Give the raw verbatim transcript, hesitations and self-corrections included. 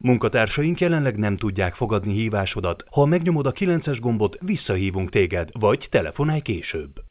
Munkatársaink jelenleg nem tudják fogadni hívásodat. Ha megnyomod a kilences gombot, visszahívunk téged, vagy telefonálj később.